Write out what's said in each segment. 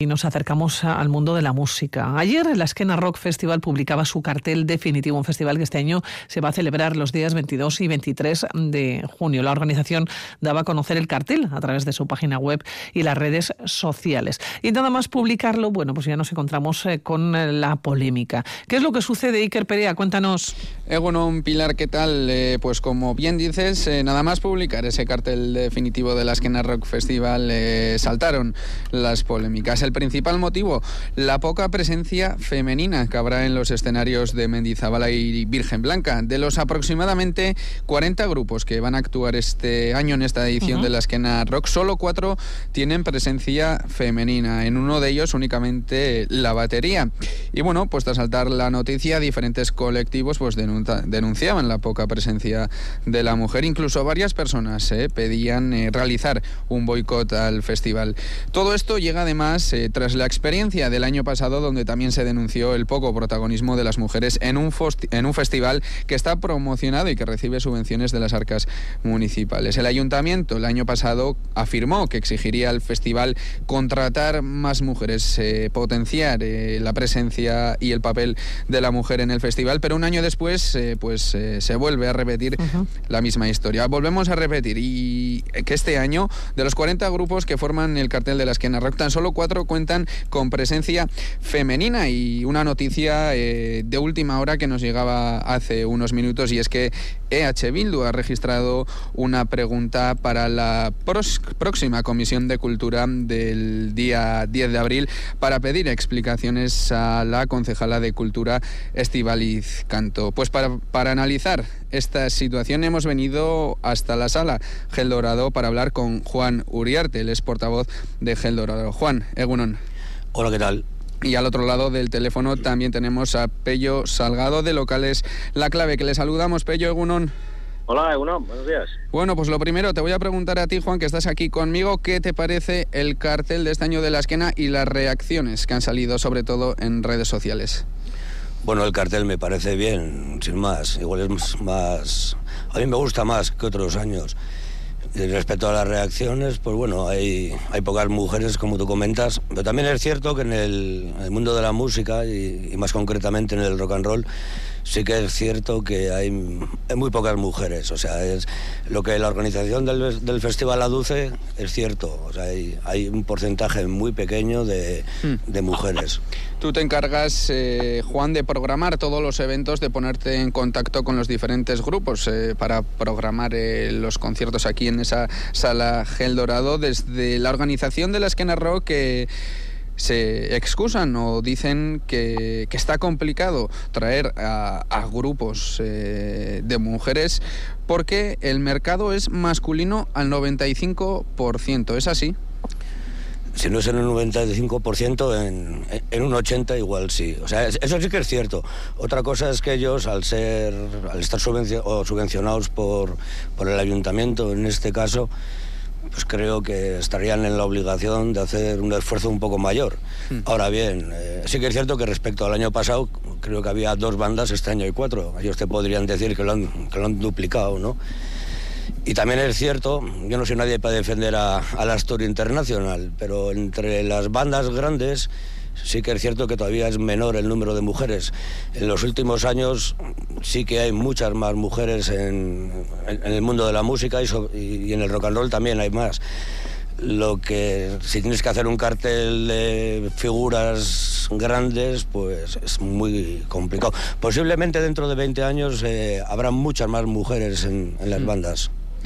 Y nos acercamos al mundo de la música. Ayer la Esquena Rock Festival publicaba su cartel definitivo, un festival que este año se va a celebrar los días 22 y 23 de junio. La organización daba a conocer el cartel a través de su página web y las redes sociales. Y nada más publicarlo, bueno, pues ya nos encontramos con la polémica. ¿Qué es lo que sucede, Iker Perea? Cuéntanos. Bueno, Pilar, ¿qué tal? Pues como bien dices, nada más publicar ese cartel definitivo de la Esquena Rock Festival, saltaron las polémicas. El principal motivo, la poca presencia femenina que habrá en los escenarios de Mendizabala y Virgen Blanca. De los aproximadamente 40 grupos que van a actuar este año en esta edición de la Esquena Rock, solo 4 tienen presencia femenina. En uno de ellos únicamente la batería. Y bueno, pues tras saltar la noticia, diferentes colectivos pues denunciaban la poca presencia de la mujer. Incluso varias personas pedían realizar un boicot al festival. Todo esto llega además tras la experiencia del año pasado, donde también se denunció el poco protagonismo de las mujeres en un festival que está promocionado y que recibe subvenciones de las arcas municipales. El ayuntamiento el año pasado afirmó que exigiría al festival contratar más mujeres, potenciar la presencia y el papel de la mujer en el festival, pero un año después se vuelve a repetir la misma historia. Volvemos a repetir y que este año, de los 40 grupos que forman el cartel de la Esquena Rock, tan solo 4 cuentan con presencia femenina. Y una noticia de última hora que nos llegaba hace unos minutos, y es que EH Bildu ha registrado una pregunta para la próxima Comisión de Cultura del día 10 de abril para pedir explicaciones a la concejala de Cultura, Estíbaliz Canto. Pues para analizar esta situación hemos venido hasta la sala Gel Dorado para hablar con Juan Uriarte, él es portavoz de Gel Dorado. Juan, egunon. Hola, ¿qué tal? Y al otro lado del teléfono también tenemos a Pello Salgado de Locales La Clave, que le saludamos. Pello, egunon. Hola, egunon, buenos días. Bueno, pues lo primero, te voy a preguntar a ti, Juan, que estás aquí conmigo, ¿qué te parece el cartel de este año de la Esquena y las reacciones que han salido, sobre todo en redes sociales? Bueno, el cartel me parece bien, sin más. Igual es más... A mí me gusta más que otros años. Y respecto a las reacciones, pues bueno, hay pocas mujeres, como tú comentas, pero también es cierto que en el mundo de la música, y más concretamente en el rock and roll, sí que es cierto que hay muy pocas mujeres. O sea, es lo que la organización del festival aduce es cierto. O sea, hay un porcentaje muy pequeño de mujeres. Tú te encargas, Juan, de programar todos los eventos, de ponerte en contacto con los diferentes grupos para programar los conciertos aquí en esa sala Gel Dorado. Desde la organización de la Esquena Rock se excusan o dicen que está complicado traer a grupos de mujeres porque el mercado es masculino al 95%. ¿Es así? Si no es en un 95%, en un 80% igual sí. O sea, eso sí que es cierto. Otra cosa es que ellos, al estar subvencionados por el ayuntamiento, en este caso, pues creo que estarían en la obligación de hacer un esfuerzo un poco mayor. Ahora bien, sí que es cierto que respecto al año pasado, creo que había 2 bandas, este año hay 4. Ellos te podrían decir que lo han duplicado, ¿no? Y también es cierto, yo no soy nadie para defender a la Astor International, pero entre las bandas grandes sí que es cierto que todavía es menor el número de mujeres. En los últimos años sí que hay muchas más mujeres en el mundo de la música y en el rock and roll también hay más. Lo que, si tienes que hacer un cartel de figuras grandes, pues es muy complicado. Posiblemente dentro de 20 años habrá muchas más mujeres en las bandas.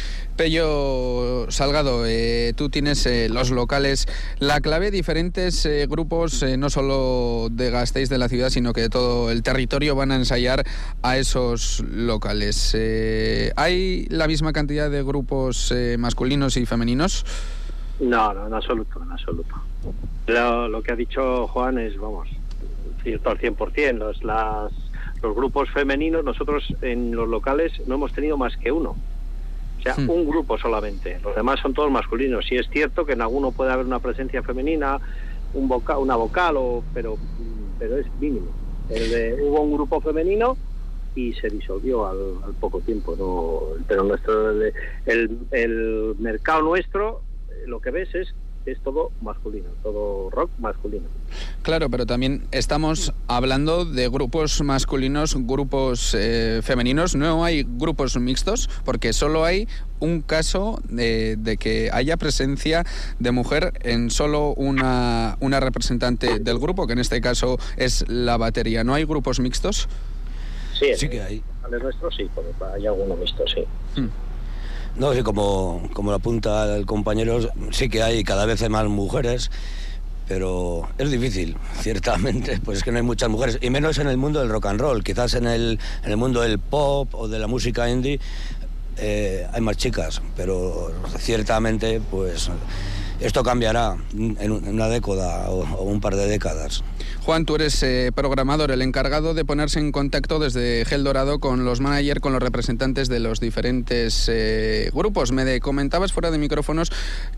Pello Salgado, tú tienes los locales La Clave, diferentes grupos, no solo de Gasteiz, de la ciudad, sino que de todo el territorio van a ensayar a esos locales. ¿Hay la misma cantidad de grupos masculinos y femeninos? No, en absoluto, en absoluto. Lo que ha dicho Juan es, vamos, cierto al 100%. Los grupos femeninos, nosotros en los locales no hemos tenido más que uno. O sea, un grupo solamente. Los demás son todos masculinos. Sí es cierto que en alguno puede haber una presencia femenina, una vocal, pero es mínimo. Hubo un grupo femenino y se disolvió al poco tiempo. ¿No? Pero el mercado nuestro, lo que ves es es todo masculino, todo rock masculino. Claro, pero también estamos hablando de grupos masculinos, grupos femeninos. No hay grupos mixtos, porque solo hay un caso de que haya presencia de mujer en solo una representante del grupo, que en este caso es la batería. ¿No hay grupos mixtos? Sí que hay. El nuestro sí, hay alguno mixto, sí. No, sí, como lo apunta el compañero, sí que hay cada vez más mujeres, pero es difícil, ciertamente, pues es que no hay muchas mujeres, y menos en el mundo del rock and roll. Quizás en el mundo del pop o de la música indie hay más chicas, pero ciertamente pues esto cambiará en una década o un par de décadas. Juan, tú eres programador, el encargado de ponerse en contacto desde Gel Dorado con los managers, con los representantes de los diferentes grupos. Me comentabas fuera de micrófonos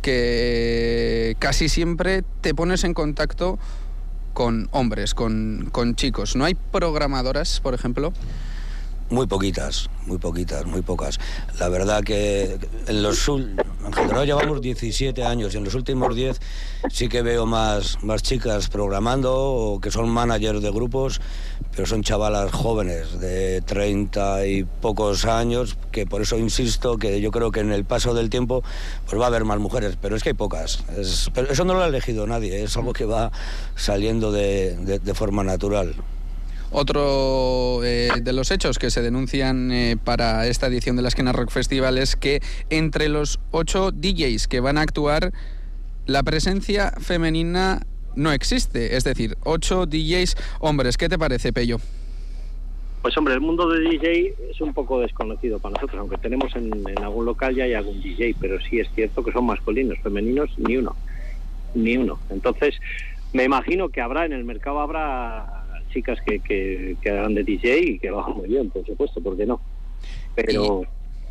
que casi siempre te pones en contacto con hombres, con chicos. ¿No hay programadoras, por ejemplo? Muy pocas. La verdad que en general llevamos 17 años y en los últimos 10 sí que veo más chicas programando o que son managers de grupos, pero son chavalas jóvenes de 30 y pocos años, que por eso insisto que yo creo que en el paso del tiempo pues va a haber más mujeres, pero es que hay pocas. Pero eso no lo ha elegido nadie, es algo que va saliendo de forma natural. Otro de los hechos que se denuncian para esta edición de la Esquena Rock Festival es que entre los 8 DJs que van a actuar, la presencia femenina no existe. Es decir, 8 DJs hombres. ¿Qué te parece, Pello? Pues hombre, el mundo de DJ es un poco desconocido para nosotros, aunque tenemos en algún local ya hay algún DJ, pero sí es cierto que son masculinos, femeninos ni uno. Entonces, me imagino que en el mercado habrá chicas que hagan de DJ y que lo hagan muy bien, por supuesto, ¿por qué no? Pero...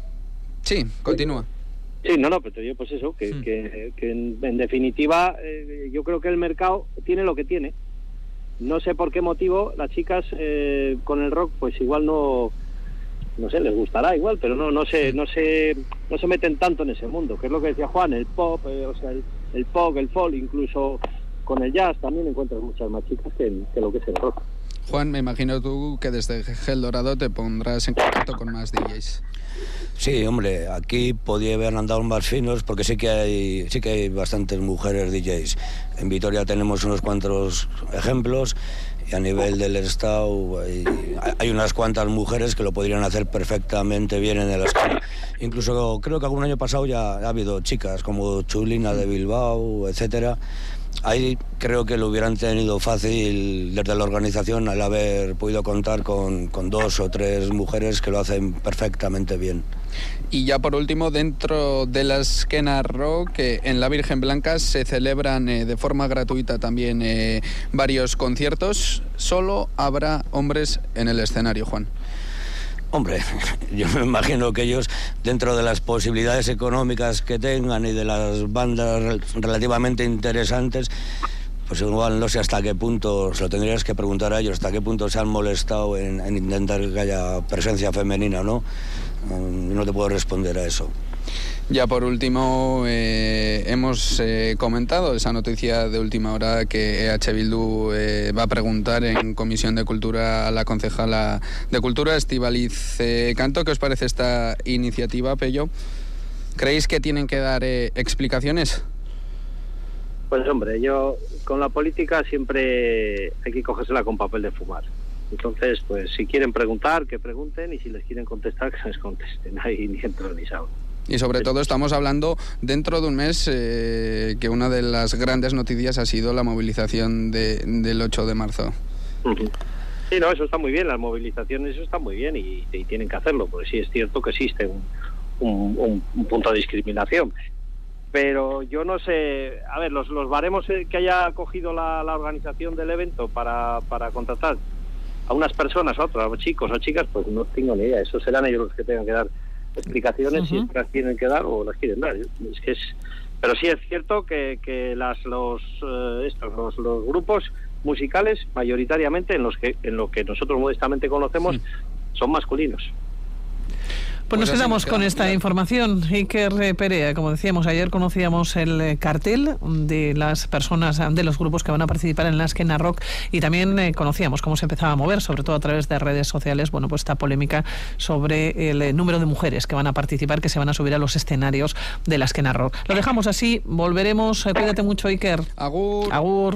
Sí, continúa. Sí, pero te digo pues eso, que en definitiva yo creo que el mercado tiene lo que tiene. No sé por qué motivo las chicas con el rock pues igual no sé, les gustará igual, pero no se meten tanto en ese mundo, que es lo que decía Juan, el pop, el pop, el folk, incluso con el jazz también encuentras muchas más chicas que lo que es el rock. Juan, me imagino tú que desde Gel Dorado te pondrás en contacto con más DJs. Sí, hombre, aquí podía haber andado más finos porque sí que hay bastantes mujeres DJs. En Vitoria tenemos unos cuantos ejemplos y a nivel del Estado hay unas cuantas mujeres que lo podrían hacer perfectamente bien en el esquema. Incluso creo que algún año pasado ya ha habido chicas como Chulina de Bilbao, etcétera. Ahí creo que lo hubieran tenido fácil desde la organización al haber podido contar con 2 o 3 mujeres que lo hacen perfectamente bien. Y ya por último, dentro de la Esquena Rock, en la Virgen Blanca se celebran de forma gratuita también varios conciertos. Solo habrá hombres en el escenario, Juan. Hombre, yo me imagino que ellos, dentro de las posibilidades económicas que tengan y de las bandas relativamente interesantes, pues igual no sé hasta qué punto, se lo tendrías que preguntar a ellos, hasta qué punto se han molestado en intentar que haya presencia femenina, ¿no? No te puedo responder a eso. Ya por último, hemos comentado esa noticia de última hora que EH Bildu va a preguntar en Comisión de Cultura a la concejala de Cultura, Estíbaliz Canto. ¿Qué os parece esta iniciativa, Pello? ¿Creéis que tienen que dar explicaciones? Pues hombre, yo con la política siempre hay que cogérsela con papel de fumar. Entonces, pues si quieren preguntar, que pregunten, y si les quieren contestar, que les contesten. Ahí ni entro ni salgo. Y sobre todo estamos hablando dentro de un mes que una de las grandes noticias ha sido la movilización del 8 de marzo. Sí, no, eso está muy bien, las movilizaciones, eso está muy bien y tienen que hacerlo, porque sí es cierto que existe un punto de discriminación. Pero yo no sé, a ver, los baremos que haya cogido la organización del evento para contratar a unas personas, a otros, a chicos o chicas, pues no tengo ni idea, eso serán ellos los que tengan que dar explicaciones, si las tienen que dar o las quieren dar. Pero sí es cierto que los grupos musicales mayoritariamente en lo que nosotros modestamente conocemos son masculinos. Pues nos quedamos con esta información. Iker Perea, como decíamos ayer, conocíamos el cartel de las personas, de los grupos que van a participar en la Esquena Rock, y también conocíamos cómo se empezaba a mover, sobre todo a través de redes sociales, bueno, pues esta polémica sobre el número de mujeres que van a participar, que se van a subir a los escenarios de la Esquena Rock. Lo dejamos así, volveremos. Cuídate mucho, Iker. Agur. Agur.